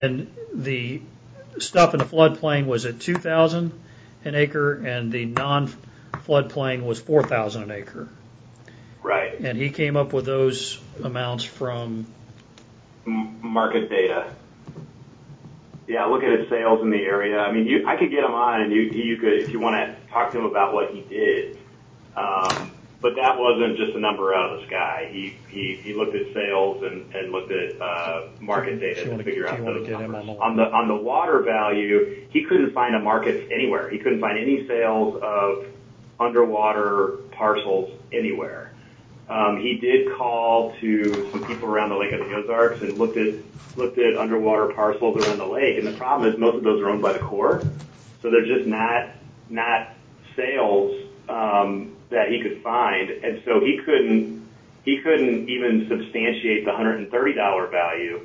And the stuff in the floodplain was at 2,000 an acre, and the non-floodplain was 4,000 an acre. Right. And he came up with those amounts from market data. Yeah, look at his sales in the area. I mean, I could get him on, and you could, if you want to talk to him about what he did. But that wasn't just a number out of the sky. He looked at sales and looked at market data to figure out those numbers. On the water value, he couldn't find a market anywhere. He couldn't find any sales of underwater parcels anywhere. He did call to some people around the Lake of the Ozarks and looked at underwater parcels around the lake. And the problem is most of those are owned by the Corps, so they're just not sales that he could find, and so he couldn't even substantiate the $130 value.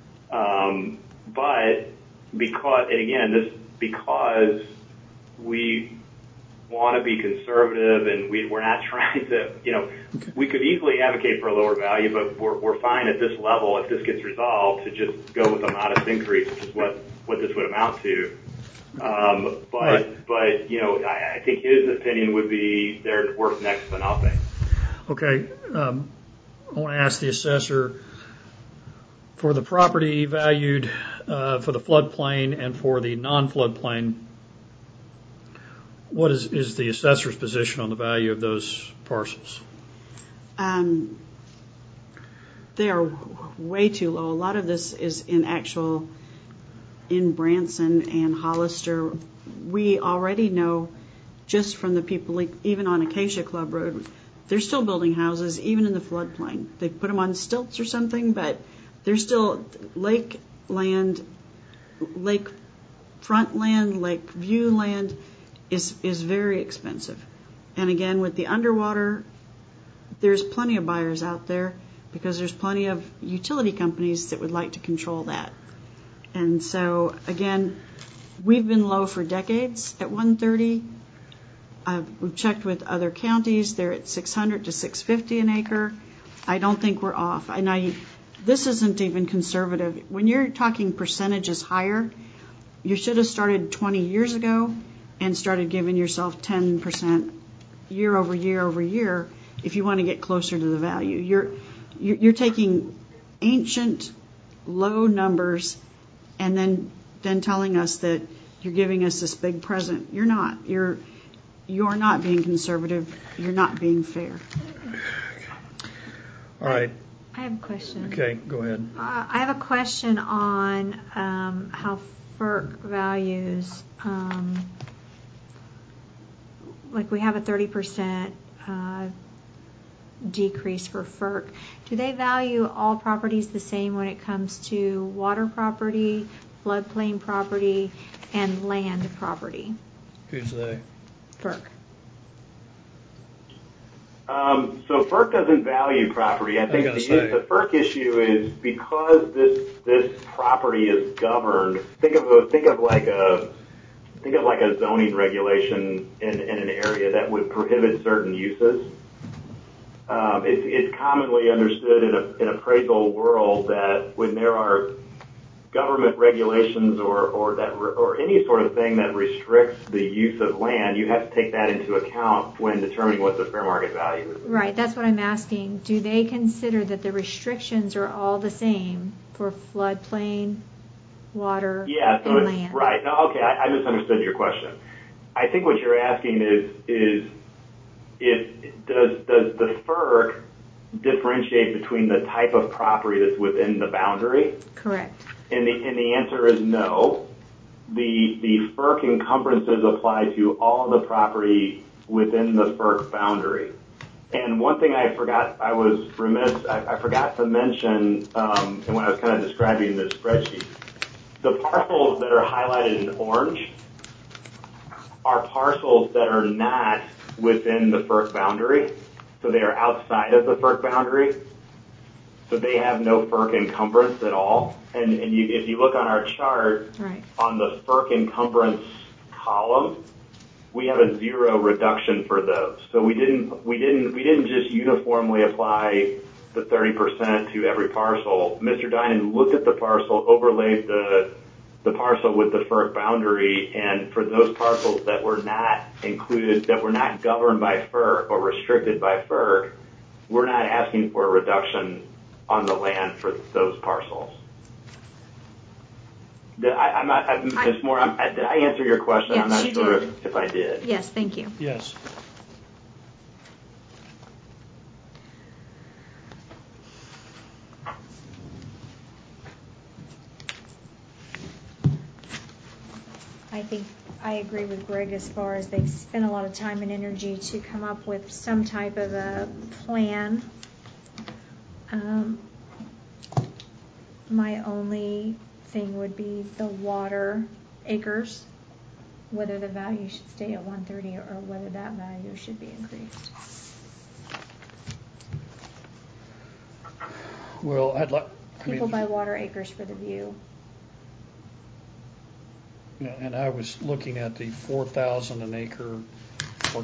But because we want to be conservative and we're not trying to, we could easily advocate for a lower value, but we're fine at this level if this gets resolved to just go with a modest increase, which is what this would amount to. But I think his opinion would be they're worth next to nothing. Okay. I want to ask the assessor for the property valued for the floodplain and for the non-floodplain. What is the assessor's position on the value of those parcels? They are way too low. A lot of this is in Branson and Hollister. We already know just from the people, even on Acacia Club Road, they're still building houses, even in the floodplain. They put them on stilts or something, but they're still lake land, lake front land, lake view land is very expensive. And again, with the underwater, there's plenty of buyers out there because there's plenty of utility companies that would like to control that. And so, again, we've been low for decades at 130. We've checked with other counties. They're at 600 to 650 an acre. I don't think we're off. This isn't even conservative. When you're talking percentages higher, you should have started 20 years ago and started giving yourself 10% year over year over year if you want to get closer to the value. You're taking ancient low numbers and then telling us that you're giving us this big present. You're not. You're not being conservative. You're not being fair. All right. I have a question. Okay, go ahead. I have a question on how FERC values, like we have a 30% decrease for FERC. Do they value all properties the same when it comes to water property, floodplain property, and land property? Who's they? FERC. So FERC doesn't value property. I think the FERC issue is because this property is governed. Think of like a zoning regulation in an area that would prohibit certain uses. It's commonly understood in appraisal world that when there are government regulations or any sort of thing that restricts the use of land, you have to take that into account when determining what the fair market value is. Right, that's what I'm asking. Do they consider that the restrictions are all the same for floodplain, water, and land? Right. No, okay, I misunderstood your question. I think what you're asking is does the FERC differentiate between the type of property that's within the boundary? Correct. And the answer is no. The FERC encumbrances apply to all the property within the FERC boundary. And one thing I forgot to mention when I was kind of describing this spreadsheet, the parcels that are highlighted in orange are parcels that are not within the FERC boundary, so they are outside of the FERC boundary. So they have no FERC encumbrance at all. And if you look on our chart, right, on the FERC encumbrance column, we have a zero reduction for those. So we didn't just uniformly apply the 30% to every parcel, Mr. Dinan looked at the parcel, overlaid the parcel with the FERC boundary, and for those parcels that were not included, that were not governed by FERC or restricted by FERC, we're not asking for a reduction on the land for those parcels. Did I answer your question? Yes, I'm not you sure did. if I did. Yes, thank you. Yes. I think I agree with Greg as far as they've spent a lot of time and energy to come up with some type of a plan. My only thing would be the water acres, whether the value should stay at 130 or whether that value should be increased. Well, People buy water acres for the view. Yeah, and I was looking at the 4,000 an acre for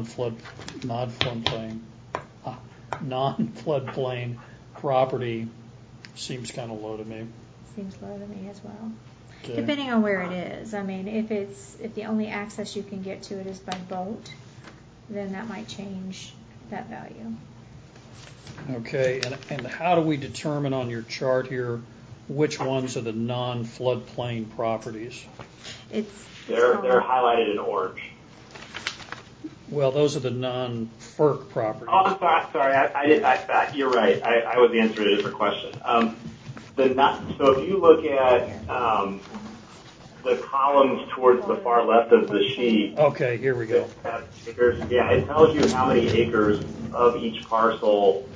non-floodplain property seems kind of low to me. Seems low to me as well. Okay. Depending on where it is. I mean, if the only access you can get to it is by boat, then that might change that value. Okay, and how do we determine on your chart here which ones are the non-floodplain properties? They're highlighted in orange. Well, those are the non-FERC properties. Oh, I'm sorry. You're right. I was answering a different question. So if you look at the columns towards the far left of the sheet. Okay, here we go. Yeah, it tells you how many acres of each parcel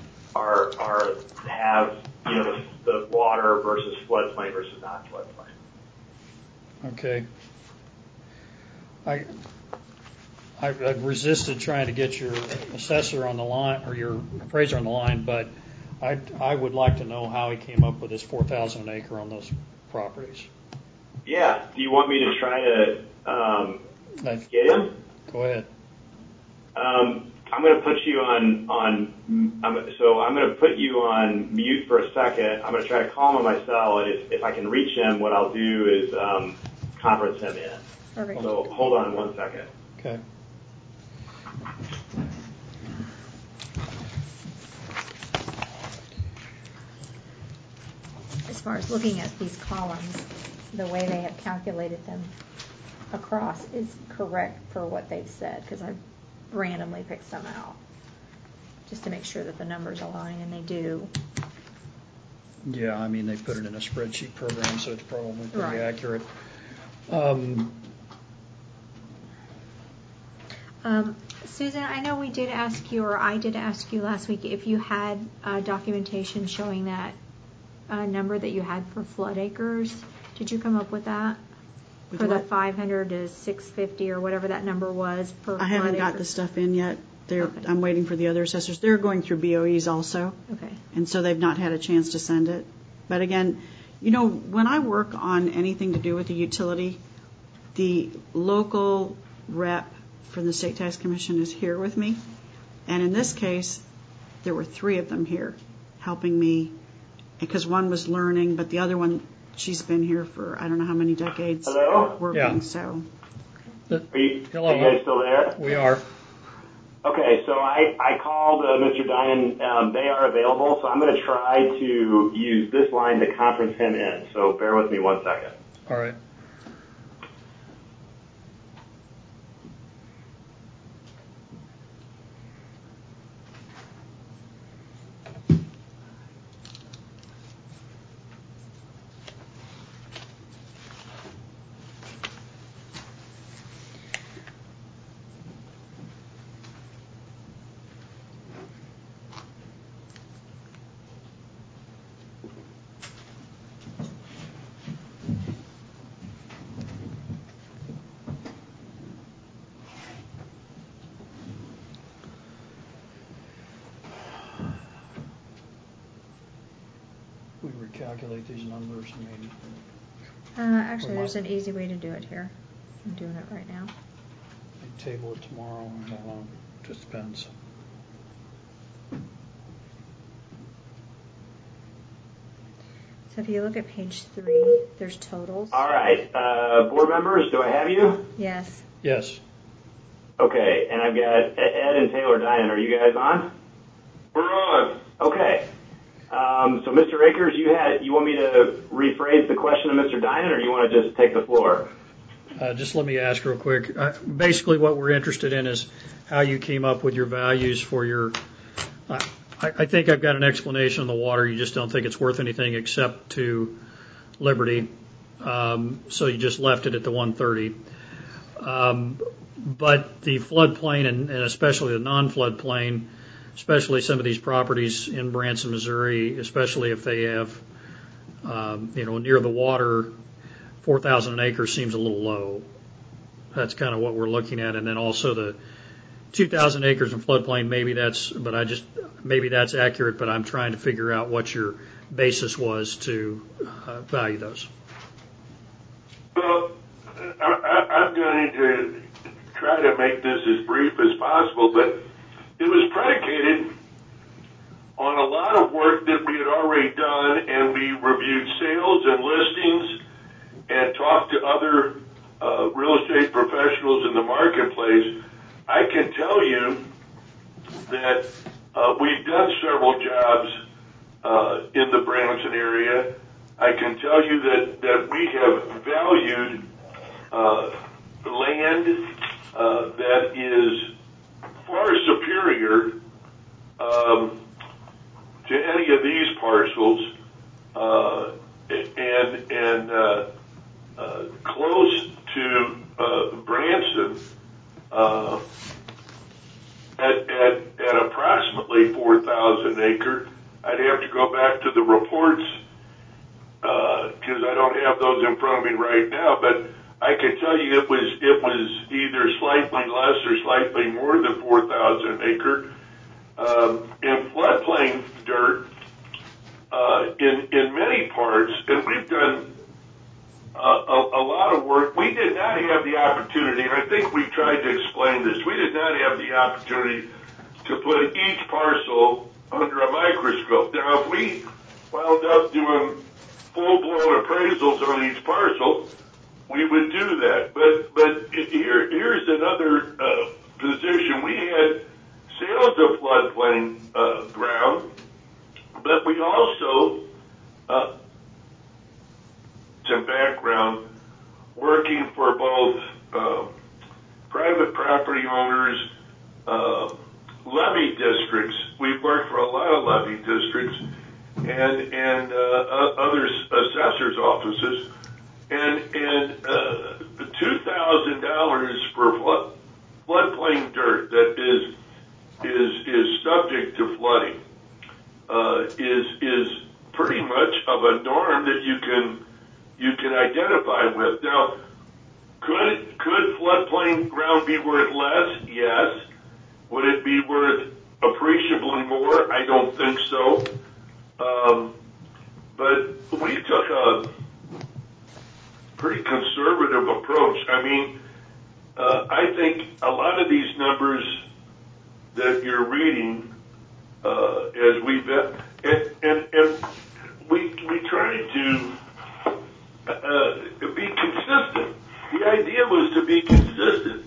have the water versus floodplain versus not floodplain. Okay. I've resisted trying to get your assessor on the line or your appraiser on the line, but I would like to know how he came up with this 4,000 an acre on those properties. Yeah. Do you want me to try to get him? Go ahead. I'm going to put you I'm going to put you on mute for a second. I'm going to try to call him on my cell, and if I can reach him, what I'll do is conference him in. Perfect. So hold on 1 second. Okay. As far as looking at these columns, the way they have calculated them across is correct for what they've said, because I've randomly picked some out just to make sure that the numbers align, and they do. Yeah, I mean, they put it in a spreadsheet program, so it's probably pretty Right. accurate. Susan, I know we did ask you, or I did ask you last week, if you had documentation showing that number that you had for flood acres. Did you come up with that? With for what? the 500 to 650 or whatever that number was per I haven't flood got acre? the stuff in yet. Okay. I'm waiting for the other assessors. They're going through BOEs also. Okay. And so they've not had a chance to send it. But again, when I work on anything to do with the utility, the local rep from the State Tax Commission is here with me. And in this case, there were 3 of them here helping me, because one was learning, but the other one, she's been here for I don't know how many decades. Hello? Working. Yeah. So Are you Hello. guys still there? We are. Okay, so I called Mr. Dinan. They are available, so I'm going to try to use this line to conference him in. So bear with me 1 second. All right. We recalculate these numbers. I mean, Actually, there's an easy way to do it here. I'm doing it right now. we table it tomorrow. I don't know. Just depends. So if you look at page 3, there's totals. All right. Board members, do I have you? Yes. Yes. Okay, and I've got Ed and Taylor Dinan. Are you guys on? We're on. Okay. So, Mr. Akers, you want me to rephrase the question to Mr. Dinan, or you want to just take the floor? Just let me ask real quick. Basically, what we're interested in is how you came up with your values for your. I think I've got an explanation on the water. You just don't think it's worth anything except to Liberty, so you just left it at the 130. But the floodplain and especially the non-floodplain, especially some of these properties in Branson, Missouri, especially if they have, near the water, 4,000 an acre seems a little low. That's kind of what we're looking at, and then also the 2,000 acres in floodplain. Maybe that's accurate, but I'm trying to figure out what your basis was to value those. Well, I'm going to try to make this as brief as possible, but it was predicated on a lot of work that we had already done, and we reviewed sales and listings and talked to other real estate professionals in the marketplace. I can tell you that we've done several jobs in the Branson area. I can tell you that we have valued land that is far superior to any of these parcels, and close to Branson at approximately 4,000 acre. I'd have to go back to the reports because I don't have those in front of me right now, but I can tell you it was either slightly less or slightly more than 4,000 acre. In floodplain dirt, in many parts, and we've done a lot of work. We did not have the opportunity, and I think we tried to explain this, we did not have the opportunity to put each parcel under a microscope. Now, if we wound up doing full-blown appraisals on each parcel, we would do that. But here's another position. We had sales of floodplain ground, but we also some background working for both private property owners, levy districts. We've worked for a lot of levy districts and other assessors' offices, and $2,000 for floodplain dirt that is subject to flooding is pretty much of a norm that you can identify with. Now, could floodplain ground be worth less? Yes. Would it be worth appreciably more? I don't think so. But we took a pretty conservative approach. I mean, I think a lot of these numbers that you're reading, as we've and we tried to be consistent. The idea was to be consistent.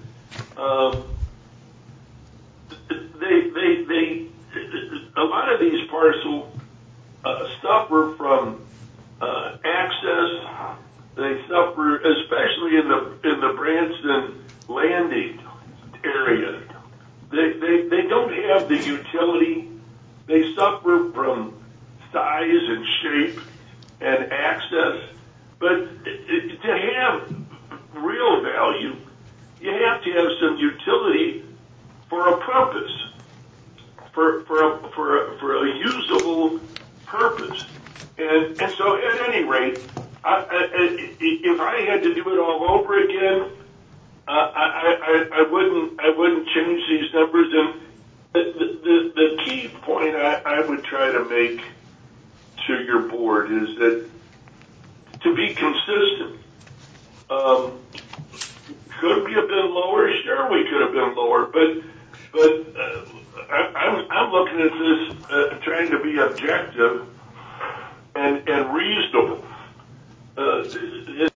A lot of these parcels suffer from access. They suffer, especially in the Branson Landing area. They don't have the utility. They suffer from size and shape and access. But to have real value, you have to have some utility for a purpose, for a usable purpose. And so at any rate, if I had to do it all over again, I wouldn't change these numbers. And the key point I would try to make to your board is that to be consistent. Could we have been lower? Sure, we could have been lower, but I'm looking at this trying to be objective and reasonable.